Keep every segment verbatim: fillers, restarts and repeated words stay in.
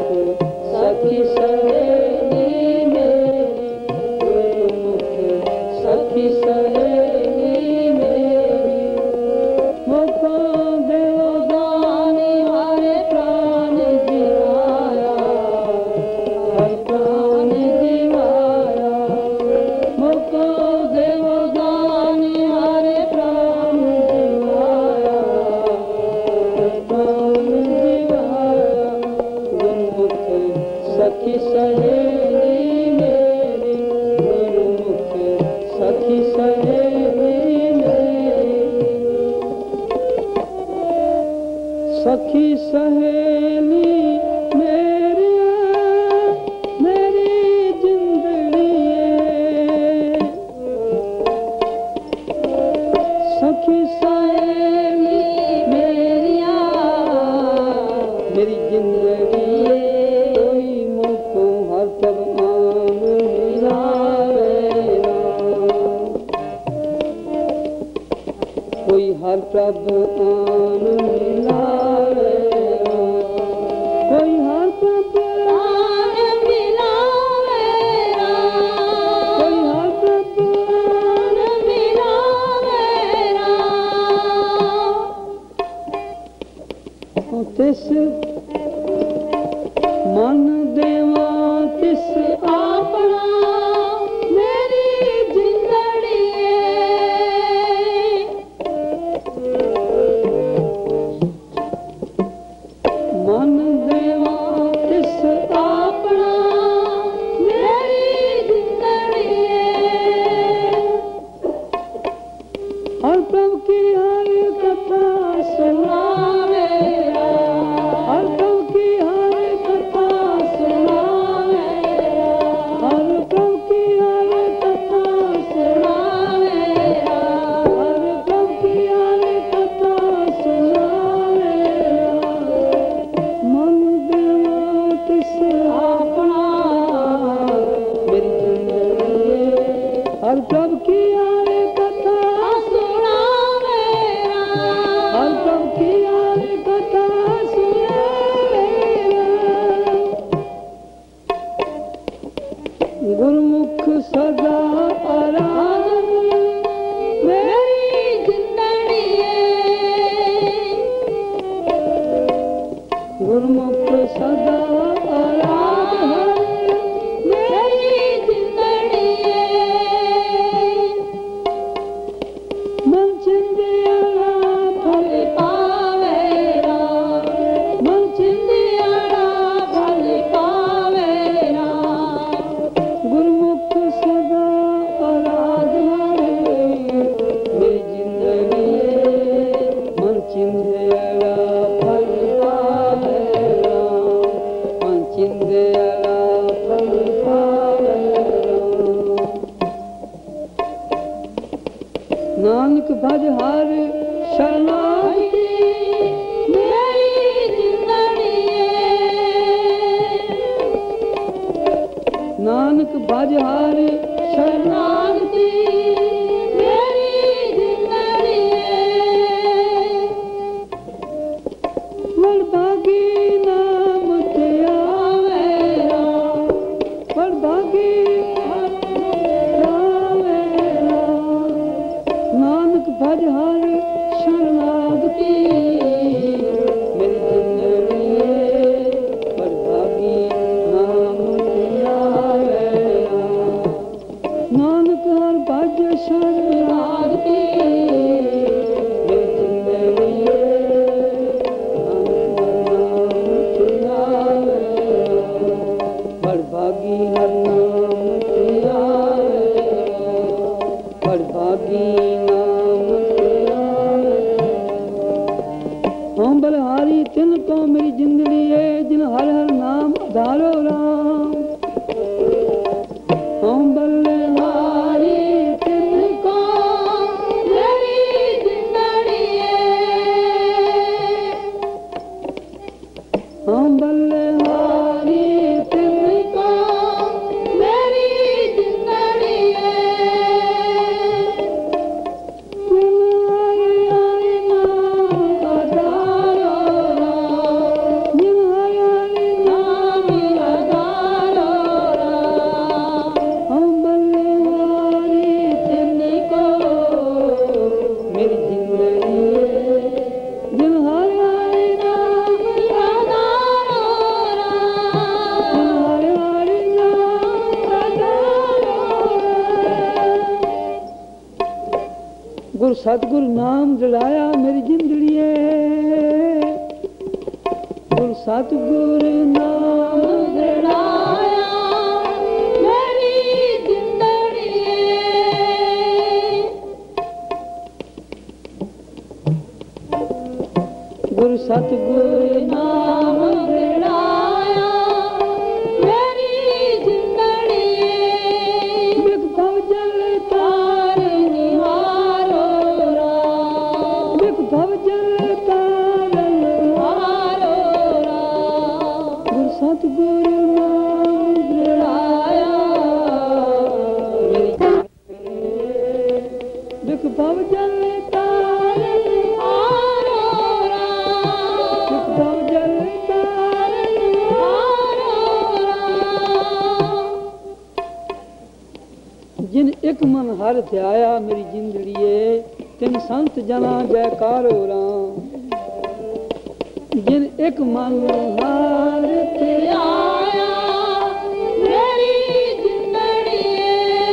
सखी सहेली मेरी, गुरुमुख सखी सहेली मेरी, मुखो देवदानी हरे प्राण दिवाया, हर प्राण दिवाया, मुखो देवदानी हरे प्राण दिवाया, हर प्राण दिवाया, गुरुमुख सखी सहेली मेरी, गुरुमुख सखी सहेली मेरी, सखी सहेली मेरी मेरी जिंदड़िए, सखी सहेली मेरिया मेरी जिंदड़िए, कोई मुझको हर पग आन मिलावे राम, कोई हर प्रभ आन मिलावे राम, कोई हर प्रभ आन मिलावे राम, कोई हर प्रभ आन मिलावे राम, तिस मन देवा तिस आपना मेरी जिंदड़िए, मन देवा तिस आपना मेरी जिंदड़िए, हर प्रभु की हर कथा सुनावे, हर प्रभु की हर कथा सुनावे, हर प्रभु की हर कथा सुनावे, हर प्रभु की हर कथा सुनावे, मन देवा तिस आपना मेरी जिंदड़िए, हर प्रभु की हर कथा सुनावे, हर प्रभु की हर कथा सुनावे, गुरुमुख सदा आराधन मेरी जिंदड़िए, गुरुमुख सदा आराधन मेरी जिंदड़िए, मन चिंदियाड़ा फल पावे राम, मन चिंदियाड़ा फल पावे राम, गुरुमुख सदा आराधन मेरी जिंदड़िए, मन चिंदियाड़ा फल पावे राम, मन चिंदियाड़ा फल पावे राम, नानक भज हर शरणागति मेरी जिंदड़िए, नानक भज हर शरणागति मेरी जिंदड़िए, वरभागी नाम ते आवे राम, वरभागी आवे राम, नानक भज हर शरणागति मेरी जिंदड़िए, वरभागी नाम ते आवे राम, नानक हर भज शरणागति मेरी जिंदड़िए, वरभागी हर नाम ते आवे, वरभागी नाम ते आवे, हम बलहारी तिनको मेरी जिंदड़िए, जिन हर हर नाम आधारो राम, हम बलहारी तिनको मेरी जिंदड़िए, हम बलहारी तिनको सतगुरु नाम जड़ाया मेरी जिंदड़िए, गुरु सतगुरु नाम जड़ाया मेरी जिंदड़िए, गुरु सतगुरु नाम जड़ाया मेरी जिंदड़िए, बिग भवजल तार निहारो राम, बिग भवजल तार निहारो राम, गुरु सतगुरु नाम जड़ाया मेरी जिंदड़िए, बिग भवजल तार निहारो राम, बिग भवजल तार निहारो राम, जिन एक मन हर ध्याया मेरी जिंदड़िए, तिन संत जना जयकारो राम, जिन एक मन हर ध्याया मेरी जिंदड़िए,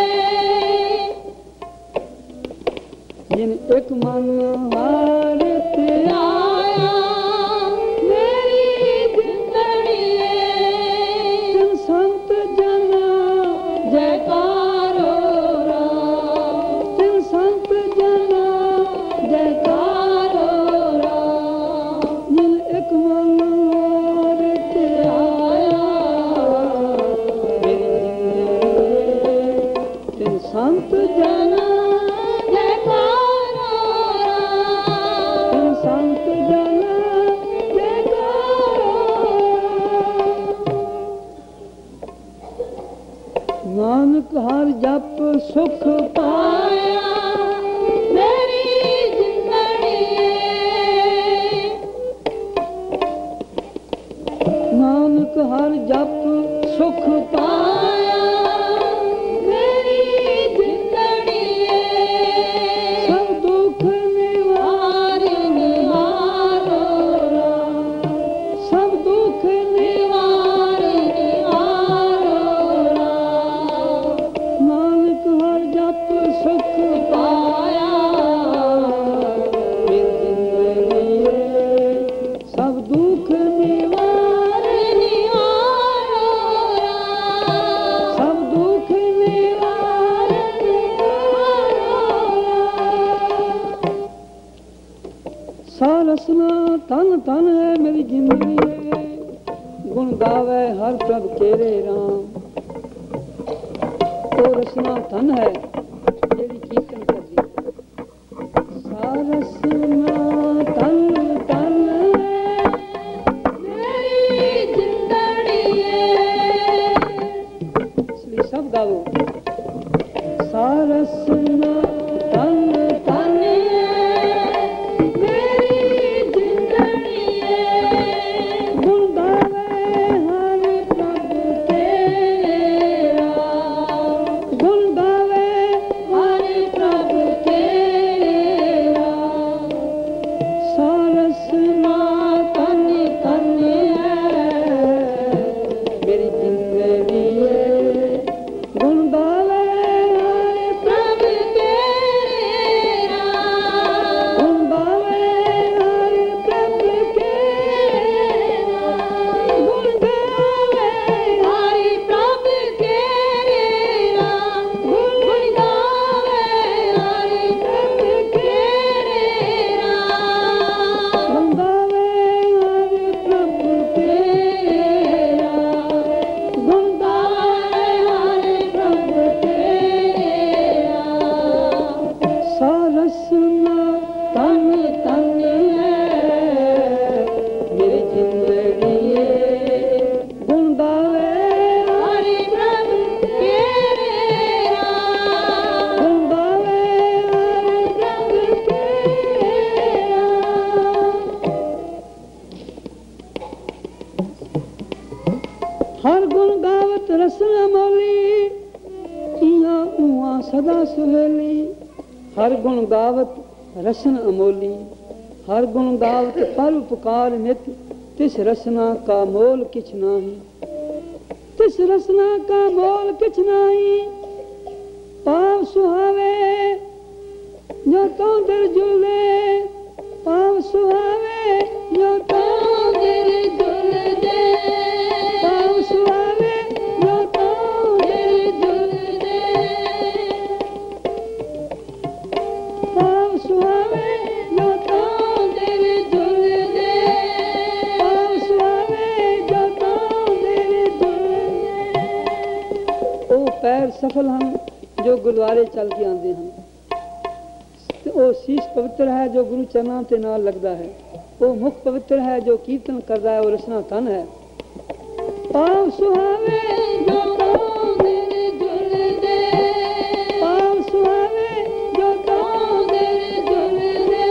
जिन एक मन हर ध्याया मेरी जिंदड़िए, तिन संत जना जयकारो राम, तिन संत जना जयकारो राम, जिन एक मन हर ध्याया मेरी जिंदड़िए, तिन संत जना जयकारो राम, तिन संत जना जयकारो राम। नानक हर जप सुख पाया मेरी जिंदड़िए, नानक हर जप सुख पाया मेरी जिंदड़िए, सब दुख निवार निहारो राम, सब दुख निवार निहारो राम, नानक हर जप सुख पाया मेरी जिंदड़िए, सब दुख निवार निहारो राम, सब दुख निवार निहारो राम। सारसना तन तन है मेरी जिंदड़िए, गुण गावे हर प्रभ केरे राम, तो रसना धन है जेड़ी कीर्तन कर दी, सारसना तन तन है मेरी जिंदड़िए, इसलिए सब गाओ, सारसना तन तन है मेरी जिंदड़िए, गुण गावे हर प्रभ तेरे राम, गुण गावे हर प्रभ तेरे राम, सारसना तन तन है मेरी जिंदड़िए, गुण गावे हर प्रभ तेरे राम, गुण गावे हर प्रभ तेरे राम, गुण गावे हर प्रभ तेरे राम, गुण गावे हर प्रभ तेरे राम, गुण गावे हर प्रभ तेरे राम, गुण गावे हर प्रभ तेरे राम, सारसना तन तन है मेरी जिंदड़िए, गुण गावे हर प्रभ तेरे राम, गुण गावे हर प्रभ तेरे राम। हर गुण गावत रसना मौली, इया उआ सदा सुहेली, हर गुण गावत रसन अमोली, हर गुण गावत पर उपकार नित, तिस रसना का मोल किछ नाही, तिस रसना का मोल किछ नाही, पाव सुहावे जो तो दिल झूले पाव सुहावे, जो तो दिल झूलदे पाव सुहावे, जो तो दिल झूलदे पाव सुहावे, जो तो दिल झूलदे पाव सुहावे, जो तो दिल झूलदे। ओ पैर सफल हैं जो गुरुद्वारे चल के आते हैं, वो शीश पवित्र है जो गुरु चरणों के नाल लगता है, वो मुख पवित्र है जो कीर्तन करता है, वो रसना तन है। पाव सुहावे जो तो दिल झूलदे पाव सुहावे, जो तो दिल झूलदे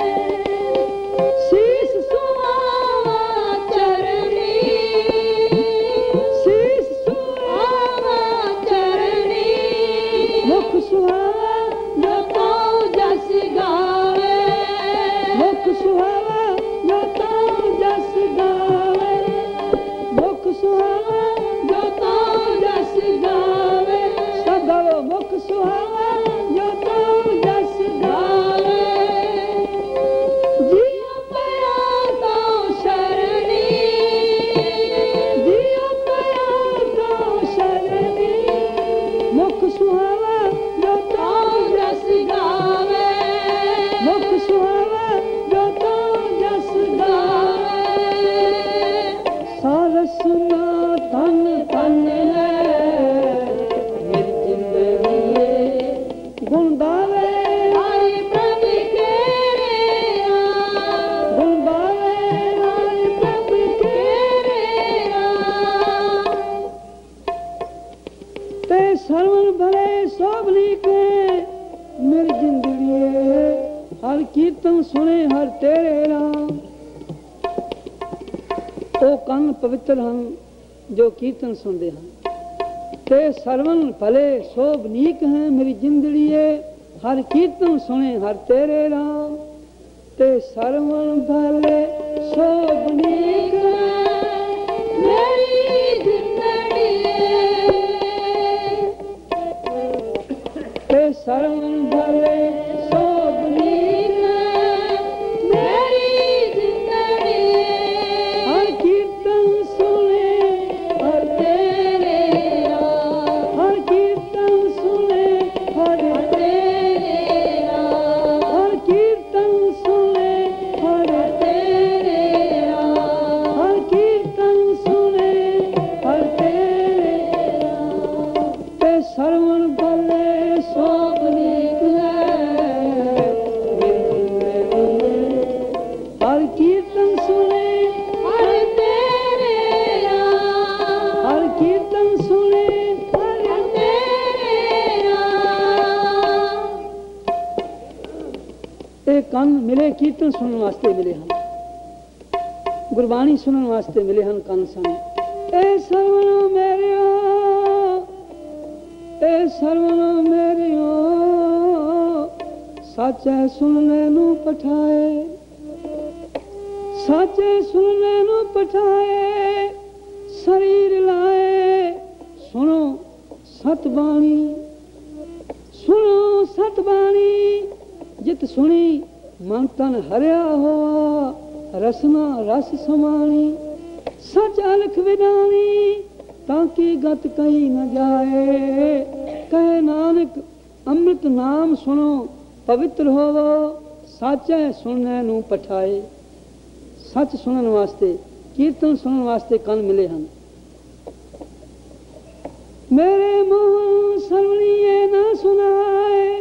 शीश सुहावा चरणी, शीश सुहावा चरणी मुख सुहावा जो तो जस गावे, मुख सुहावा जो तो जस गावे, मुख सुहावा जो तो जस गावे, सब गाओ मुख सुहावा जो तो जस गावे। जियो पया तो शरणी, जियो पया तो शरणी मुख सुहावा जो तो जस गावे, मुख सुहावा जो तो जस गावे। सारसना तन तन है मेरी जिंदगी गुण गावे, आई प्रभु केरे गुण गावे, आई प्रभु केरे ते सर्वन भले सोभनी के मेरी जिंदड़ी हर कीर्तन सुने हर तेरे राम। ओ कन पवित्र हैं जो कीर्तन सुनते हैं, ते सर्वन भले शोभनीक हैं मेरी जिंदड़ी हर कीर्तन सुने हर तेरे राम। ते सर्वन भले शोभनीक हैं मेरी जिंदड़ी, ते सर्वन भले शोभनीक हैं मेरी जिंदड़ी हर कीर्तन सुने हर तेरे राम, हर कीर्तन सुने हर तेरे राम, हर कीर्तन सुने हर तेरे राम, हर कीर्तन सुने हर तेरे राम। ते सर्वन भले शोभनीक है मेरी जिंदड़ी हर कीर्तन सुने हर तेरे राम, हर कीर्तन सुने हर तेरे राम। ये कन मिले कीर्तन सुनने वास्ते मिले हैं, गुरबाणी सुनने वास्ते मिले हैं कन सन। ए सर्वनो मेरियो, ए सर्वनो मेरियो साचे सुनने नू पठाए, साचे सुनने नू पठाए शरीर लाए। सुनो सतबाणी, सुनो सतबाणी जित सुनी मन तन हरिया हो, रसना रस समानी सच अलख विदानी ताकि गत कहीं न जाए। कहे नानक अमृत नाम सुनो पवित्र होवो, साचे सुनने नू पठाए। सच सुनने वास्ते कीर्तन सुनने वास्ते कन मिले हैं। मेरे मुँह सरवणिये न सुनाए,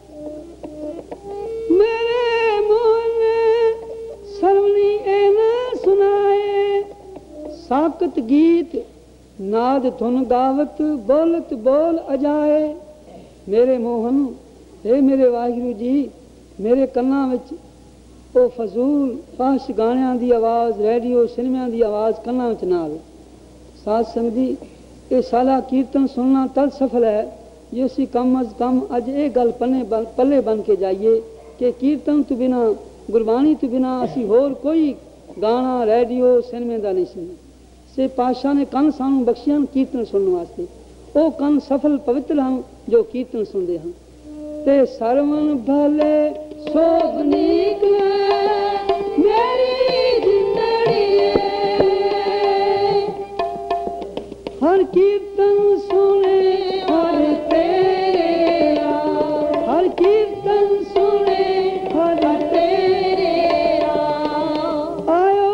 मेरे मुँह ने सरवणिये न सुनाए। साकत गीत नाद धुन गावत बोलत बोल अजाए। मेरे मोहन हे मेरे वाहिगुरु जी, मेरे कन्ना विच ओ फजूल फाश गाणियां दी आवाज़, रेडियो सिनेमा दी आवाज़ कन्ना विच ना आवे। साध संगत जी, ये साला कीर्तन सुनना तद सफल है जो असी कम अज कम अज ये गल पन्ने पल्ले बन के जाइए कि कीर्तन तो बिना, गुरबाणी तो बिना असी होर कोई गाना रेडियो सिनेमे का नहीं सुनना। से पातशाह ने कन सानू बख्शिया कीर्तन सुनने वास्ते। वो कन सफल पवित्र हैं जो कीर्तन सुनते हैं। ते सरवन भले सोध निकले मेरी जिंदड़ी हर कीर्तन सुने हर तेरा हर कीर्तन सुने